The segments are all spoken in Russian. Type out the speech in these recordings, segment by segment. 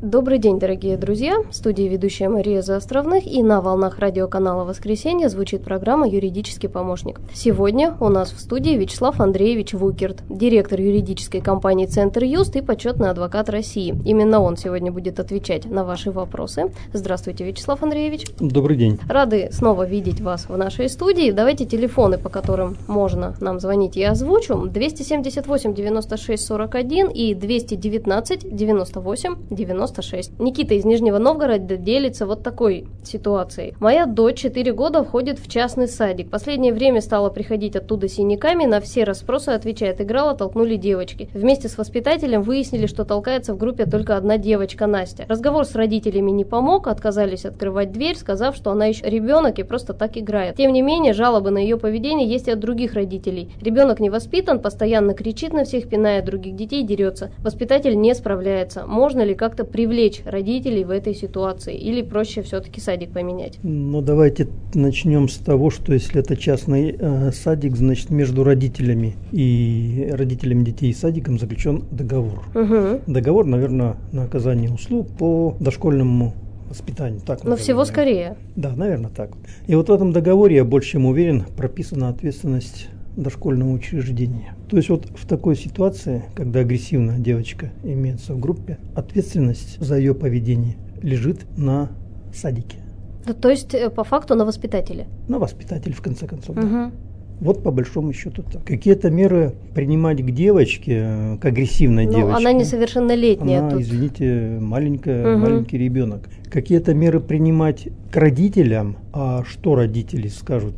Добрый день, дорогие друзья! В студии ведущая Мария Заостровных, и на волнах радиоканала «Воскресенье» звучит программа «Юридический помощник». Сегодня у нас в студии Вячеслав Андреевич Вукерт, директор юридической компании «Центр Юст» и почетный адвокат России. Именно он сегодня будет отвечать на ваши вопросы. Здравствуйте, Вячеслав Андреевич. Добрый день. Рады снова видеть вас в нашей студии. Давайте телефоны, по которым можно нам звонить, я озвучу. 278 96 41 и 219 98 96. Никита из Нижнего Новгорода делится вот такой ситуацией. Моя дочь 4 года ходит в частный садик. В последнее время стала приходить оттуда с синяками, на все расспросы отвечает: играла, толкнули девочки. Вместе с воспитателем выяснили, что толкается в группе только одна девочка, Настя. Разговор с родителями не помог, отказались открывать дверь, сказав, что она еще ребенок и просто так играет. Тем не менее, жалобы на ее поведение есть и от других родителей. Ребенок не воспитан, постоянно кричит на всех, пиная других детей, дерется. Воспитатель не справляется. Можно ли как-то привлечь родителей в этой ситуации, или проще все-таки садик поменять? Ну, давайте начнем с того, что если это частный садик, значит, между родителями детей и садиком заключен договор. Договор, наверное, на оказание услуг по дошкольному воспитанию. Так, но всего скорее. Да, наверное, так. И вот в этом договоре, я больше чем уверен, прописана ответственность дошкольного учреждения. То есть вот в такой ситуации, когда агрессивная девочка имеется в группе, ответственность за ее поведение лежит на садике. Да, то есть по факту на воспитателе? На воспитателе, в конце концов. Да. Вот по большому счету так. Какие-то меры принимать к девочке, к агрессивной девочке. Она несовершеннолетняя. Она, извините, маленький ребенок. Какие-то меры принимать к родителям. А что родители скажут?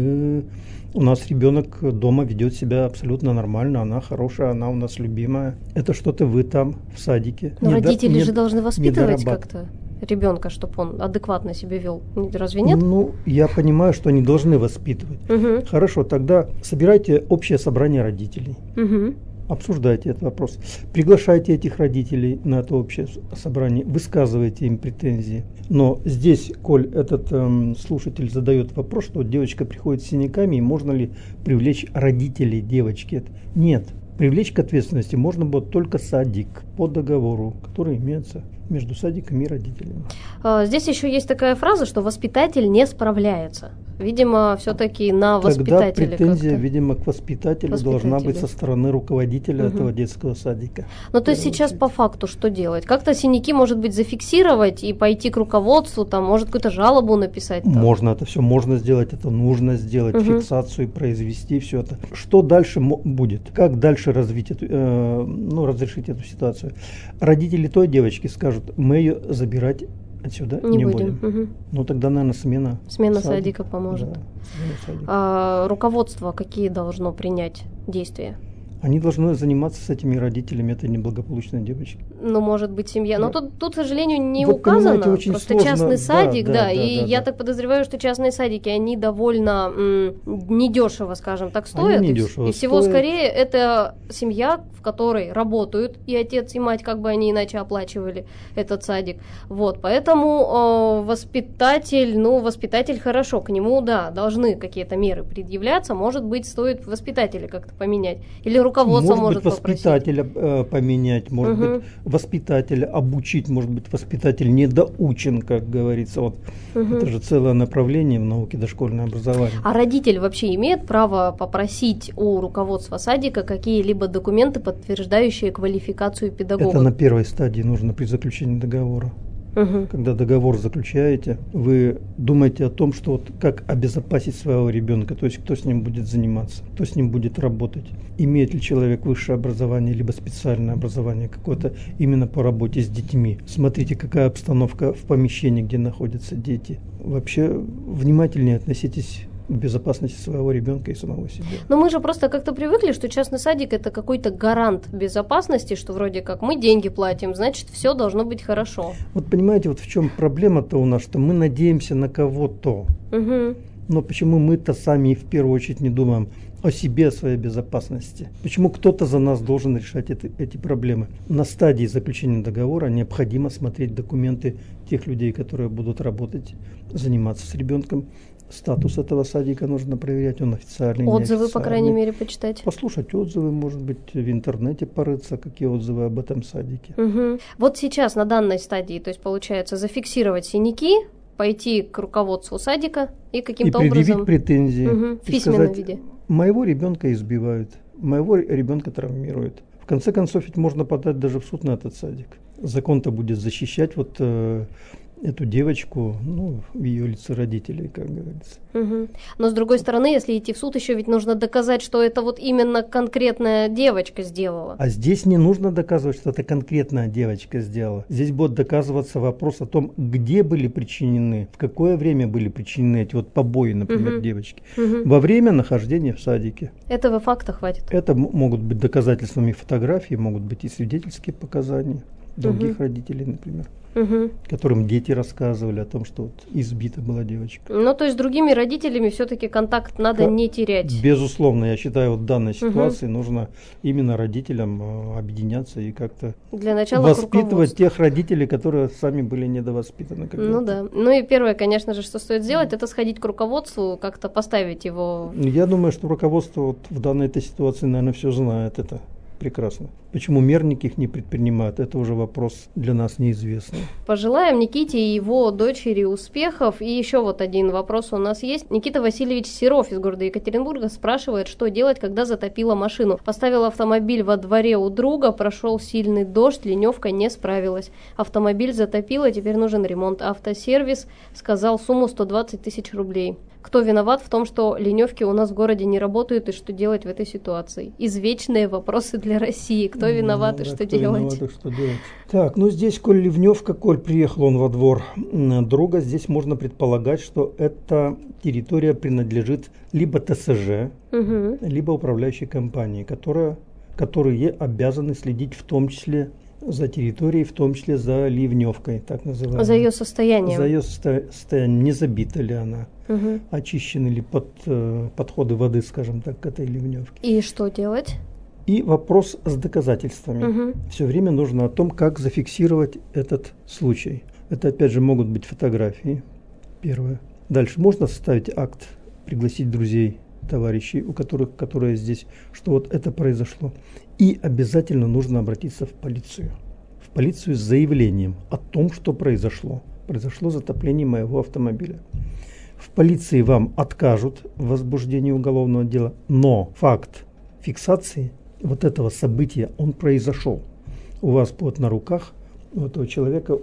У нас ребенок дома ведет себя абсолютно нормально, она хорошая, она у нас любимая. Это что-то вы там в садике. Но родители же должны воспитывать как-то ребенка, чтобы он адекватно себя вел. Разве нет? Ну, я понимаю, что они должны воспитывать. Хорошо, тогда собирайте общее собрание родителей. Обсуждайте этот вопрос. Приглашайте этих родителей на это общее собрание, высказывайте им претензии. Но здесь, коль этот слушатель задает вопрос, что девочка приходит с синяками, и можно ли привлечь родителей девочки? Нет. Привлечь к ответственности можно будет только садик по договору, который имеется между садиком и родителями. Здесь еще есть такая фраза, что воспитатель не справляется. Видимо, все-таки на воспитателя. Тогда претензия, видимо, к воспитателю должна быть со стороны руководителя этого детского садика. Ну, то есть сейчас по факту что делать? Как-то синяки, может быть, зафиксировать и пойти к руководству, там, может, какую-то жалобу написать? Там. Можно, это все можно сделать, это нужно сделать, фиксацию произвести, все это. Что дальше будет? Как дальше разрешить эту ситуацию? Родители той девочки скажут: мы ее забирать отсюда не будем. Ну, тогда, наверное, смена садика поможет. Да, садика. Руководство какие должно принять действия? Они должны заниматься с этими родителями этой неблагополучной девочки. Ну, может быть, семья. Но тут, к сожалению, не указано. Просто сложно. Частный садик, я так подозреваю, что частные садики, они довольно недешево, скажем так, стоят. И всего скорее это семья, в которой работают и отец, и мать, как бы они иначе оплачивали этот садик. Вот, поэтому воспитатель хорошо, к нему, должны какие-то меры предъявляться. Может быть, стоит воспитателя как-то поменять. Или руководство может воспитателя поменять, может быть, воспитателя обучить, может быть, воспитатель недоучен, как говорится. Вот. Это же целое направление в науке дошкольное образование. А родитель вообще имеет право попросить у руководства садика какие-либо документы, подтверждающие квалификацию педагога? Это на первой стадии нужно при заключении договора. Когда договор заключаете, вы думаете о том, что вот как обезопасить своего ребенка, то есть кто с ним будет заниматься, кто с ним будет работать, имеет ли человек высшее образование, либо специальное образование какое-то именно по работе с детьми. Смотрите, какая обстановка в помещении, где находятся дети. Вообще внимательнее относитесь к безопасности своего ребенка и самого себя. Но мы же просто как-то привыкли, что частный садик – это какой-то гарант безопасности, что вроде как мы деньги платим, значит, все должно быть хорошо. Вот понимаете, вот в чем проблема-то у нас, что мы надеемся на кого-то. Но почему мы-то сами в первую очередь не думаем о себе, о своей безопасности? Почему кто-то за нас должен решать эти проблемы? На стадии заключения договора необходимо смотреть документы тех людей, которые будут работать, заниматься с ребенком, статус этого садика нужно проверять, он официальный, отзывы, по крайней мере, почитать. Послушать отзывы, может быть, в интернете порыться, какие отзывы об этом садике. Угу. Вот сейчас на данной стадии, то есть получается зафиксировать синяки, пойти к руководству садика и каким-то образом... И предъявить претензии. В письменном сказать, виде. Моего ребенка избивают, моего ребенка травмируют. В конце концов, ведь можно подать даже в суд на этот садик. Закон-то будет защищать вот эту девочку, ну, в ее лице родителей, как говорится. Угу. Но с другой стороны, если идти в суд, еще ведь нужно доказать, что это вот именно конкретная девочка сделала. А здесь не нужно доказывать, что это конкретная девочка сделала. Здесь будет доказываться вопрос о том, где были причинены, в какое время были причинены эти вот побои, например, девочки. Во время нахождения в садике. Этого факта хватит. Это могут быть доказательствами фотографии, могут быть и свидетельские показания других родителей, например. Которым дети рассказывали о том, что вот избита была девочка. Ну, то есть с другими родителями все-таки контакт надо не терять. Безусловно, я считаю, вот в данной ситуации нужно именно родителям объединяться и как-то для начала воспитывать тех родителей, которые сами были недовоспитаны. Ну да. Ну и первое, конечно же, что стоит сделать, это сходить к руководству, как-то поставить его... Я думаю, что руководство вот в данной этой ситуации, наверное, все знает это. Прекрасно. Почему мер никаких не предпринимают, это уже вопрос для нас неизвестный. Пожелаем Никите и его дочери успехов. И еще вот один вопрос у нас есть. Никита Васильевич Серов из города Екатеринбурга спрашивает, что делать, когда затопило машину. Поставил автомобиль во дворе у друга, прошел сильный дождь, ливневка не справилась. Автомобиль затопило, теперь нужен ремонт. Автосервис сказал сумму 120 тысяч рублей. Кто виноват в том, что ливневки у нас в городе не работают, и что делать в этой ситуации? Извечные вопросы для России. Кто виноват и что делать? Так, ну здесь, коль ливневка, коль приехал он во двор друга, здесь можно предполагать, что эта территория принадлежит либо ТСЖ, либо управляющей компании, которые обязаны следить в том числе за территорией, в том числе за ливневкой, так называемой. За ее состоянием. За ее состоянием, не забита ли она, очищены ли подходы воды, скажем так, к этой ливневке. И что делать? И вопрос с доказательствами. Все время нужно о том, как зафиксировать этот случай. Это, опять же, могут быть фотографии, первое. Дальше можно составить акт, пригласить друзей, товарищей, которые здесь, что вот это произошло. И обязательно нужно обратиться в полицию. В полицию с заявлением о том, что произошло. Произошло затопление моего автомобиля. В полиции вам откажут в возбуждении уголовного дела, но факт фиксации вот этого события, он произошел. У вас будет на руках у этого человека,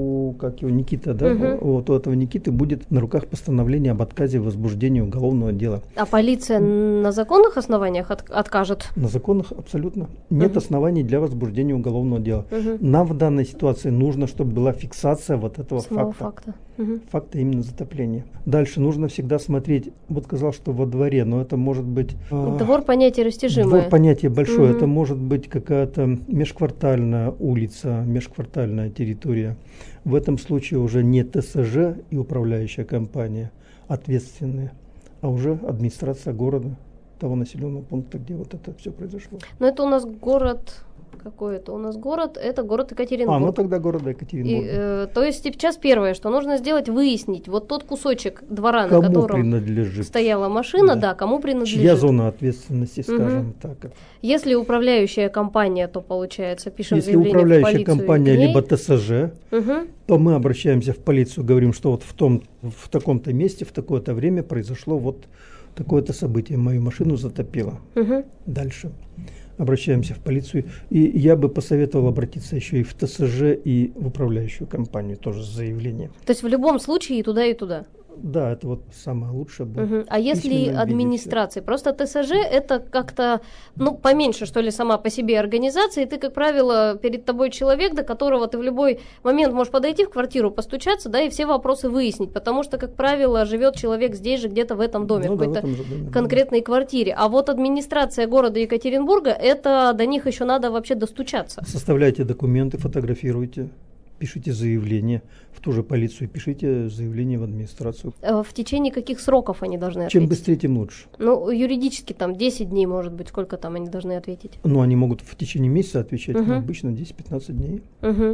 Никита, да, вот у этого Никиты будет на руках постановление об отказе в возбуждении уголовного дела. А полиция на законных основаниях откажет? На законных абсолютно. Нет оснований для возбуждения уголовного дела. Нам в данной ситуации нужно, чтобы была фиксация вот этого факта. Факта именно затопления. Дальше нужно всегда смотреть, вот сказал, что во дворе, но это может быть... Двор понятие растяжимое. Двор понятие большое, это может быть какая-то межквартальная улица, межквартальная территория. В этом случае уже не ТСЖ и управляющая компания ответственные, а уже администрация города, того населенного пункта, где вот это все произошло. Но это у нас город... Какой это у нас город? Это город Екатеринбург. Ну тогда город Екатеринбург. То есть сейчас первое, что нужно сделать, выяснить вот тот кусочек двора, кому на котором принадлежит стояла машина, да, кому принадлежит. Чья зона ответственности, скажем так. Если управляющая компания, то получается, пишем Если заявление в полицию. Если управляющая компания либо ТСЖ, то мы обращаемся в полицию, говорим, что вот в таком-то месте, в такое-то время произошло вот такое-то событие, мою машину затопило. Дальше. Обращаемся в полицию. И я бы посоветовал обратиться еще и в ТСЖ, и в управляющую компанию тоже с заявлением. То есть в любом случае и туда, и туда? Да, это вот самое лучшее будет. А если администрация? Просто ТСЖ это как-то, поменьше, что ли, сама по себе организация, и ты, как правило, перед тобой человек, до которого ты в любой момент можешь подойти в квартиру, постучаться, да, и все вопросы выяснить, потому что, как правило, живет человек здесь же, где-то в этом доме, в какой-то конкретной квартире. А вот администрация города Екатеринбурга, это до них еще надо вообще достучаться. Составляйте документы, фотографируйте. пишите заявление в ту же полицию, пишите заявление в администрацию. В течение каких сроков они должны ответить? Чем быстрее, тем лучше. Ну, юридически там 10 дней, может быть, сколько там они должны ответить? Ну, они могут в течение месяца отвечать, но обычно 10-15 дней.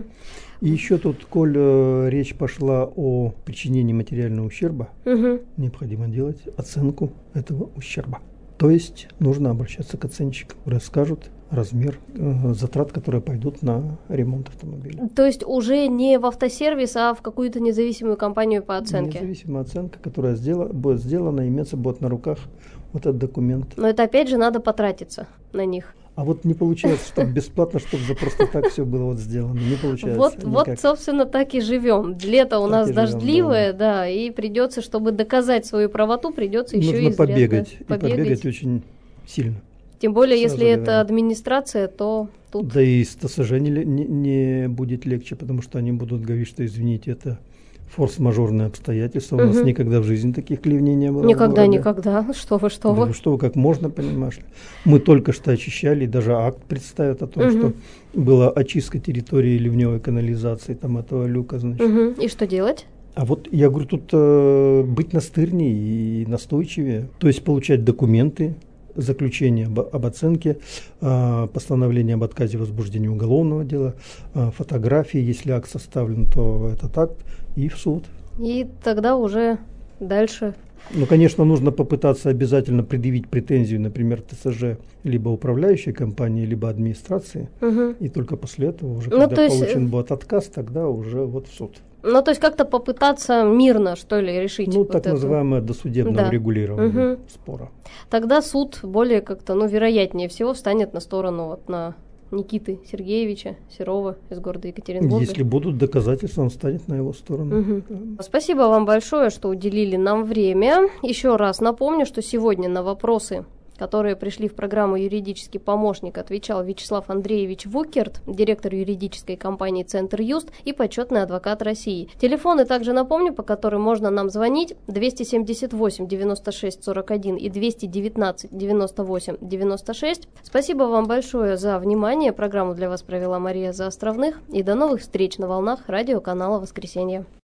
И еще тут, коль речь пошла о причинении материального ущерба, необходимо делать оценку этого ущерба. То есть нужно обращаться к оценщикам, которые скажут размер затрат, которые пойдут на ремонт автомобиля. То есть уже не в автосервис, а в какую-то независимую компанию по оценке? Независимая оценка, которая будет сделана, имеется будет на руках вот этот документ. Но это опять же надо потратиться на них. А вот не получается, чтобы бесплатно, чтобы за просто так все было вот сделано. Не получается. Вот, собственно, так и живем. Лето у нас дождливое, да, и придется, чтобы доказать свою правоту, придется еще и нужно побегать. И побегать очень сильно. Тем более, если это администрация, то тут... Да и с ТСЖ не будет легче, потому что они будут говорить, что, извините, это форс-мажорные обстоятельства. У нас никогда в жизни таких ливней не было. Никогда. Что вы. Да, что вы, как можно, понимаешь? Мы только что очищали, даже акт представят о том, что была очистка территории ливневой канализации, там этого люка, значит. И что делать? А вот я говорю, тут быть настырнее и настойчивее, то есть получать документы, заключение об оценке, постановление об отказе в возбуждении уголовного дела, фотографии, если акт составлен, то этот акт, и в суд. И тогда уже дальше... Ну, конечно, нужно попытаться обязательно предъявить претензию, например, ТСЖ, либо управляющей компании, либо администрации, и только после этого уже, когда получен будет отказ, тогда уже вот в суд. Ну, то есть как-то попытаться мирно, что ли, решить. Ну, так называемое досудебное регулирование спора. Тогда суд более как-то, вероятнее всего, встанет на сторону вот на Никиты Сергеевича Серова из города Екатеринбурга. Если будут доказательства, он станет на его сторону. Спасибо вам большое, что уделили нам время. Еще раз напомню, что сегодня на вопросы, которые пришли в программу «Юридический помощник», отвечал Вячеслав Андреевич Вукерт, директор юридической компании «Центр Юст» и почетный адвокат России. Телефоны также напомню, по которым можно нам звонить: 278 96 41 и 219 98 96. Спасибо вам большое за внимание. Программу для вас провела Мария Заостровных. И до новых встреч на волнах радиоканала «Воскресенье».